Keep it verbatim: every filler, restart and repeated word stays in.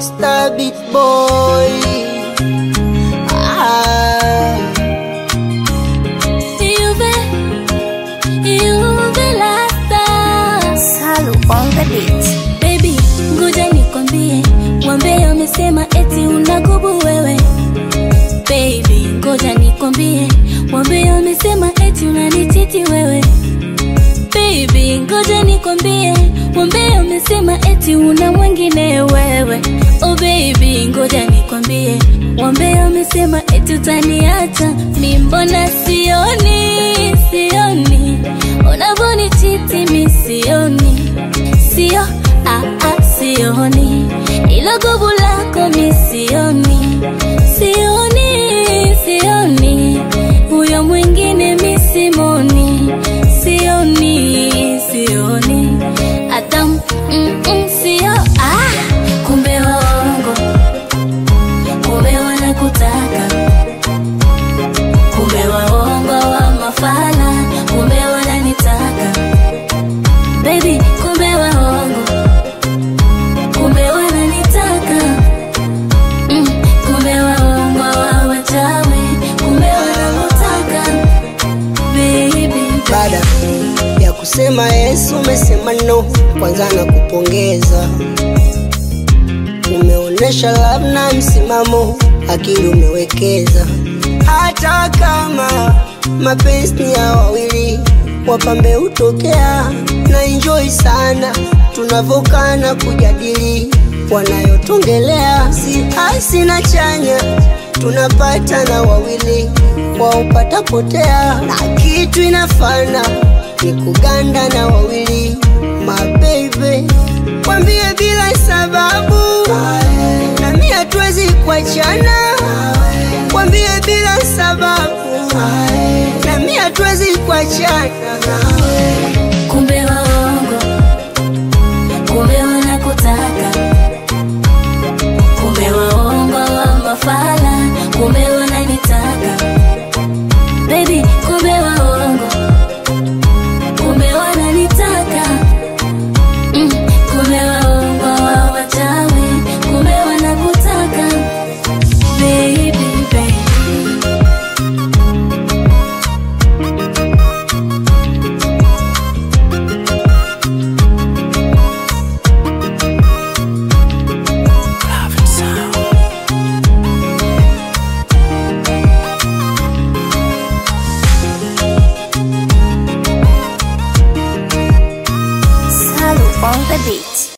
Star Beat Boy. Ah. You've, you've lost us. Salu on the beat. Baby, ngoja nikwambie, wambea wamesema eti unagubu wewe. Baby, ngoja nikwambie, wambea wamesema eti unanichiti wewe. Baby, ngoja nikwambie, wambea wamesema eti una mwingine wewe. Oh baby, ngoja nikwambie, wambea wamesema eti utaniacha. Mi mbona sioni, sioni unavonichiti, mi sioni, sio, ah ah sioni ilo gubu lako, mi sioni, sioni, sioni huyo mwingine mi simoni, sioni, sioni hata mm, mm, sio, ah kumbe waongo, kumbe wanakutaka, kumbe waongo wa mafala, kumbe wananitaka. Baby, kumbe waongo, kumbe wananitaka, mm, kumbe waongo wa wachawi, kumbe wananitaka. Baby, Baada ya kusema Yesu umesema no, kwanza na kupongeza. Umeonesha love na msimamo, akili umewekeza. Hata kama mapenzi ni ya wawili, wapambe utokea. Na enjoy sana tunavokana kujadili wanayotongelea. Si hasi na chanya tunapata na wawili, waupata potea. Na kitu inafana ni kuganda na wawili. My baby, kwambie bila sababu, na mimi hatuwezi kuachana. Kwambie bila sababu, na mimi hatuwezi kuachana. kumbe waongo, kumbe wanakutaka, kumbe waongo wa mafala, kumbe wananitaka. Baby, kumbe waongo, kumbe wananitaka, mm, kumbe waongo wa wachawi, kumbe wanakutaka. Baby, baby. Salu on the beat.